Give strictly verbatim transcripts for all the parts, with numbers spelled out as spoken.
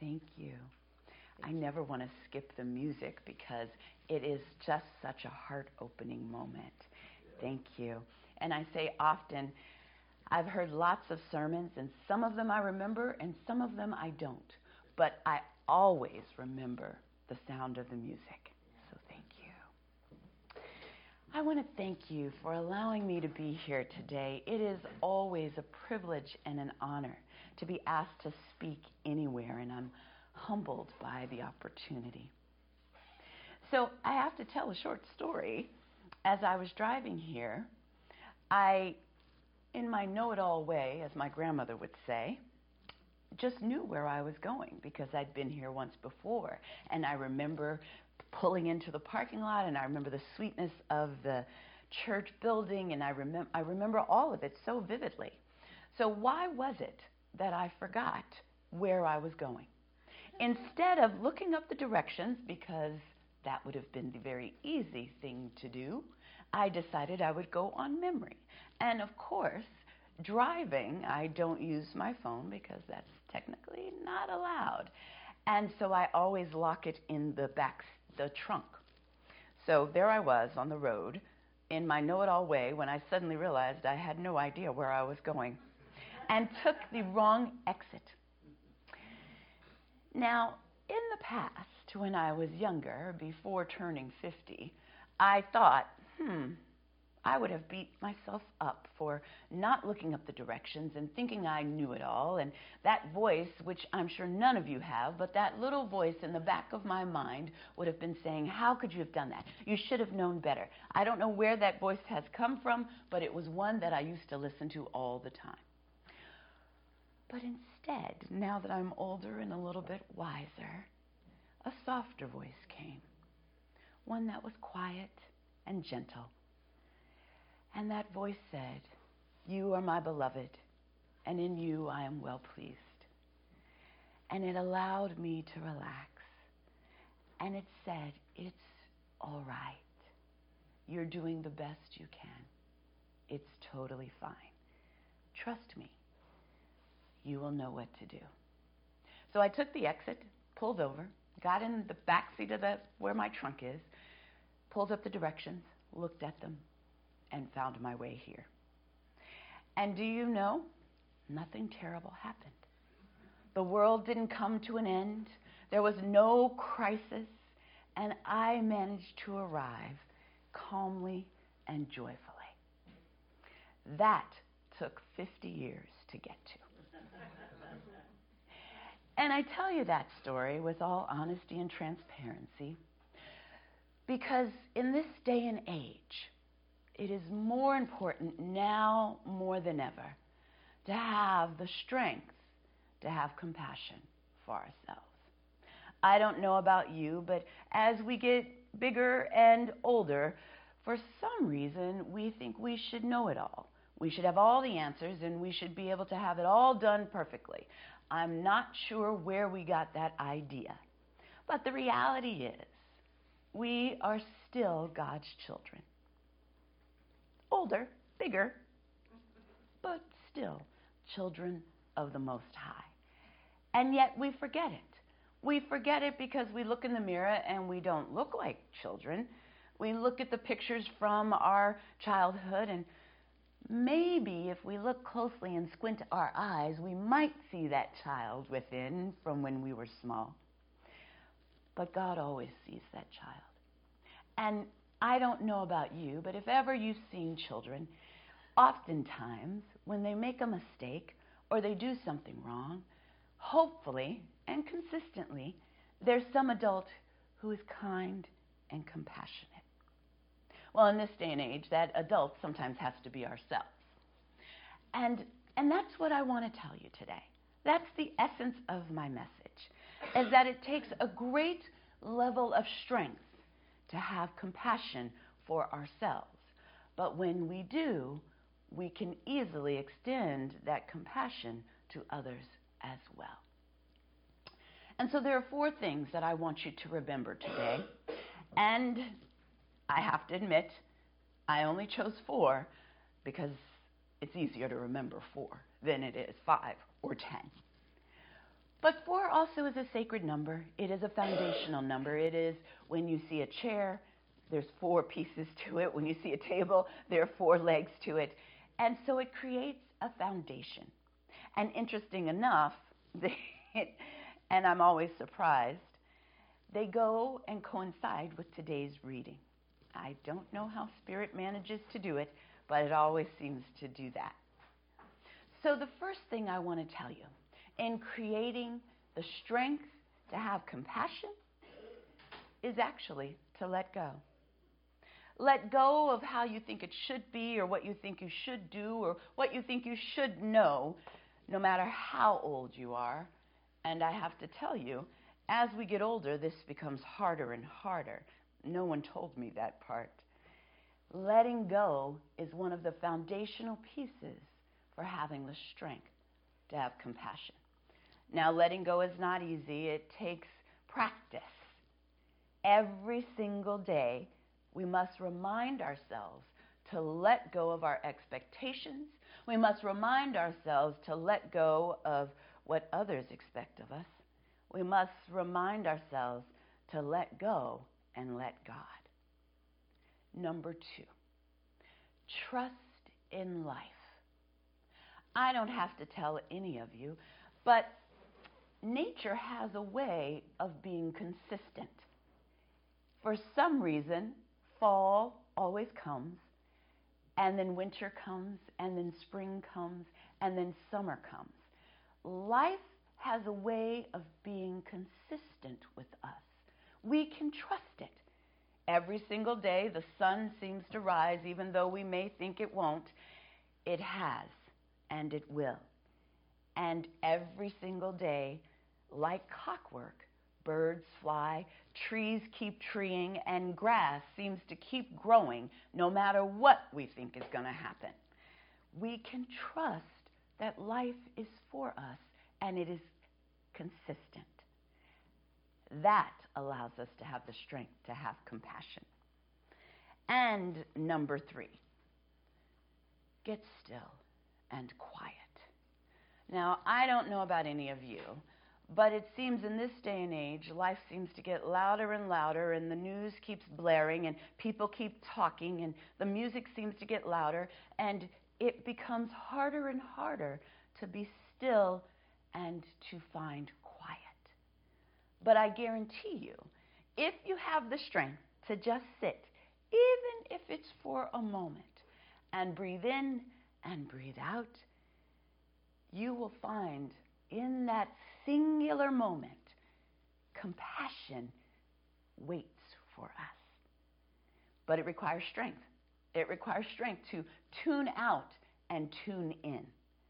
Thank you. I never want to skip the music because it is just such a heart-opening moment. Thank you. And I say often, I've heard lots of sermons, and some of them I remember, and some of them I don't. But I always remember the sound of the music. So thank you. I want to thank you for allowing me to be here today. It is always a privilege and an honor to be asked to speak anywhere, and I'm humbled by the opportunity. So I have to tell a short story. As I was driving here, I, in my know-it-all way, as my grandmother would say, just knew where I was going because I'd been here once before. And I remember pulling into the parking lot, and I remember the sweetness of the church building, and I, remem- I remember all of it so vividly. So why was it that I forgot where I was going? Instead of looking up the directions, because that would have been the very easy thing to do, I decided I would go on memory. And of course, driving, I don't use my phone because that's technically not allowed. And so I always lock it in the back, the trunk. So there I was on the road in my know-it-all way when I suddenly realized I had no idea where I was going and took the wrong exit. Now, in the past, when I was younger, before turning fifty, I thought, hmm, I would have beat myself up for not looking up the directions and thinking I knew it all. And that voice, which I'm sure none of you have, but that little voice in the back of my mind would have been saying, how could you have done that? You should have known better. I don't know where that voice has come from, but it was one that I used to listen to all the time. But instead, now that I'm older and a little bit wiser, a softer voice came, one that was quiet and gentle. And that voice said, you are my beloved, and in you I am well pleased. And it allowed me to relax. And it said, it's all right. You're doing the best you can. It's totally fine. Trust me. You will know what to do. So I took the exit, pulled over, got in the back seat of the where my trunk is, pulled up the directions, looked at them, and found my way here. And do you know, nothing terrible happened. The world didn't come to an end. There was no crisis, and I managed to arrive calmly and joyfully. That took fifty years to get to. And I tell you that story with all honesty and transparency because in this day and age, it is more important now more than ever to have the strength to have compassion for ourselves. I don't know about you, but as we get bigger and older, for some reason, we think we should know it all. We should have all the answers, and we should be able to have it all done perfectly. I'm not sure where we got that idea. But the reality is, we are still God's children. Older, bigger, but still children of the Most High. And yet we forget it. We forget it because we look in the mirror and we don't look like children. We look at the pictures from our childhood, and maybe if we look closely and squint our eyes, we might see that child within from when we were small. But God always sees that child. And I don't know about you, but if ever you've seen children, oftentimes when they make a mistake or they do something wrong, hopefully and consistently, there's some adult who is kind and compassionate. Well, in this day and age, that adult sometimes has to be ourselves. And, and that's what I want to tell you today. That's the essence of my message, is that it takes a great level of strength to have compassion for ourselves. But when we do, we can easily extend that compassion to others as well. And so there are four things that I want you to remember today. And I have to admit, I only chose four because it's easier to remember four than it is five or ten. But four also is a sacred number. It is a foundational number. It is when you see a chair, there's four pieces to it. When you see a table, there are four legs to it. And so it creates a foundation. And interesting enough, they, and I'm always surprised, they go and coincide with today's reading. I don't know how Spirit manages to do it, but it always seems to do that. So the first thing I want to tell you, in creating the strength to have compassion, is actually to let go. Let go of how you think it should be, or what you think you should do, or what you think you should know, no matter how old you are. And I have to tell you, as we get older, this becomes harder and harder. No one told me that part. Letting go is one of the foundational pieces for having the strength to have compassion. Now, letting go is not easy. It takes practice. Every single day, we must remind ourselves to let go of our expectations. We must remind ourselves to let go of what others expect of us. We must remind ourselves to let go and let God. Number two, trust in life. I don't have to tell any of you, but nature has a way of being consistent. For some reason, fall always comes, and then winter comes, and then spring comes, and then summer comes. Life has a way of being consistent with us. We can trust it. Every single day, the sun seems to rise, even though we may think it won't. It has, and it will. And every single day, like clockwork, birds fly, trees keep treeing, and grass seems to keep growing no matter what we think is going to happen. We can trust that life is for us, and it is consistent. That allows us to have the strength to have compassion. And number three, get still and quiet. Now, I don't know about any of you, but it seems in this day and age, life seems to get louder and louder, and the news keeps blaring, and people keep talking, and the music seems to get louder, and it becomes harder and harder to be still and to find quiet. But I guarantee you, if you have the strength to just sit, even if it's for a moment, and breathe in and breathe out, you will find in that singular moment, compassion waits for us. But it requires strength. It requires strength to tune out and tune in.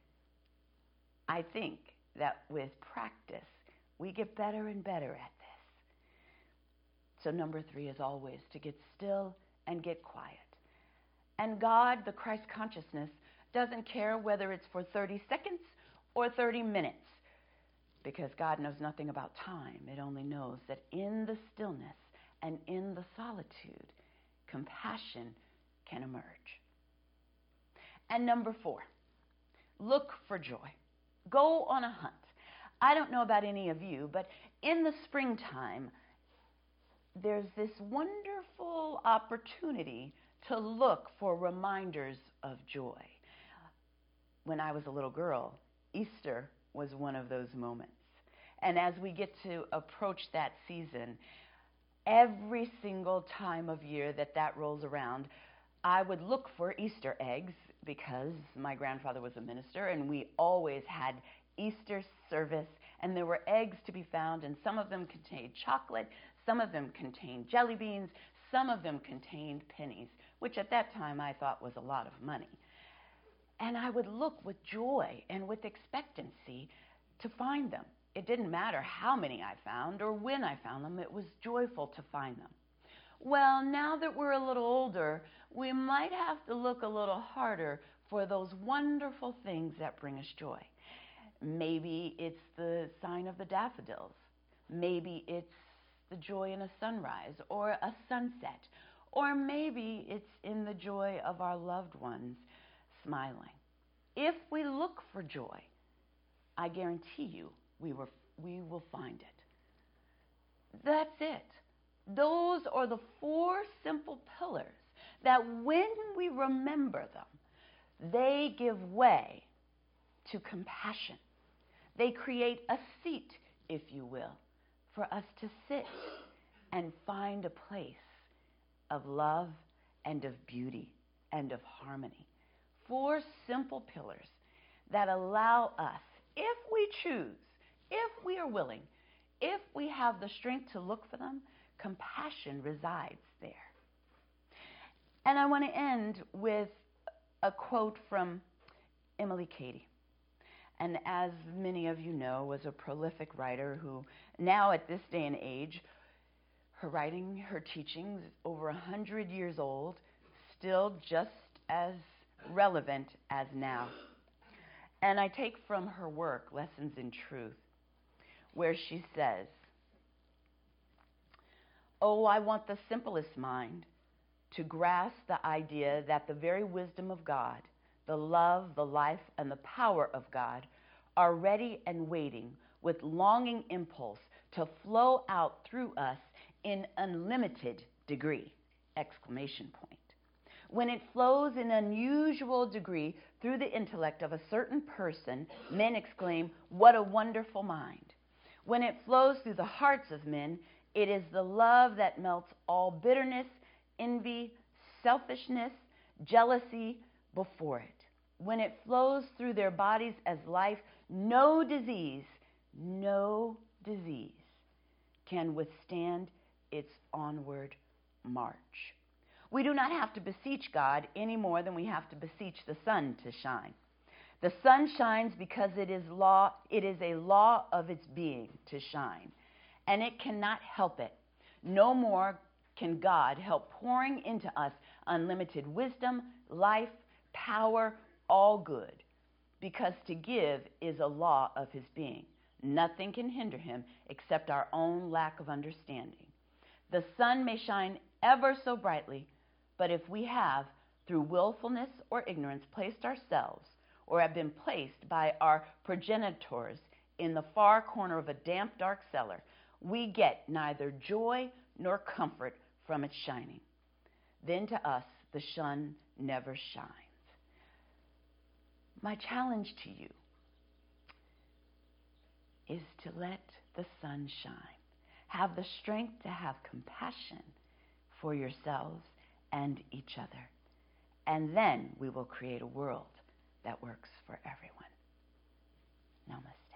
I think that with practice, we get better and better at this. So number three is always to get still and get quiet. And God, the Christ consciousness, doesn't care whether it's for thirty seconds or thirty minutes, because God knows nothing about time. It only knows that in the stillness and in the solitude, compassion can emerge. And number four, look for joy. Go on a hunt. I don't know about any of you, but in the springtime, there's this wonderful opportunity to look for reminders of joy. When I was a little girl, Easter was one of those moments. And as we get to approach that season, every single time of year that that rolls around, I would look for Easter eggs, because my grandfather was a minister, and we always had Easter service, and there were eggs to be found, and some of them contained chocolate, some of them contained jelly beans, some of them contained pennies, which at that time I thought was a lot of money. And I would look with joy and with expectancy to find them. It didn't matter how many I found or when I found them. It was joyful to find them. Well, now that we're a little older, we might have to look a little harder for those wonderful things that bring us joy. Maybe it's the sign of the daffodils. Maybe it's the joy in a sunrise or a sunset. Or maybe it's in the joy of our loved ones smiling. If we look for joy, I guarantee you we, were, we will find it. That's it. Those are the four simple pillars that when we remember them, they give way to compassion. They create a seat, if you will, for us to sit and find a place of love and of beauty and of harmony. Four simple pillars that allow us, if we choose, if we are willing, if we have the strength to look for them, compassion resides there. And I want to end with a quote from Emily Cady. And as many of you know, was a prolific writer who now at this day and age, her writing, her teachings, over a hundred years old, still just as relevant as now. And I take from her work, Lessons in Truth, where she says, "Oh, I want the simplest mind to grasp the idea that the very wisdom of God, the love, the life, and the power of God are ready and waiting with longing impulse to flow out through us in unlimited degree!" Exclamation point. When it flows in unusual degree through the intellect of a certain person, men exclaim, "What a wonderful mind!" When it flows through the hearts of men, it is the love that melts all bitterness, envy, selfishness, jealousy before it. When it flows through their bodies as life, no disease, no disease can withstand its onward march. We do not have to beseech God any more than we have to beseech the sun to shine. The sun shines because it is law, it is a law of its being to shine, and it cannot help it. No more can God help pouring into us unlimited wisdom, life, power, all good, because to give is a law of his being. Nothing can hinder him except our own lack of understanding. The sun may shine ever so brightly, but if we have, through willfulness or ignorance, placed ourselves or have been placed by our progenitors in the far corner of a damp, dark cellar, we get neither joy nor comfort from its shining. Then to us the sun never shines. My challenge to you is to let the sun shine. Have the strength to have compassion for yourselves and each other. And then we will create a world that works for everyone. Namaste.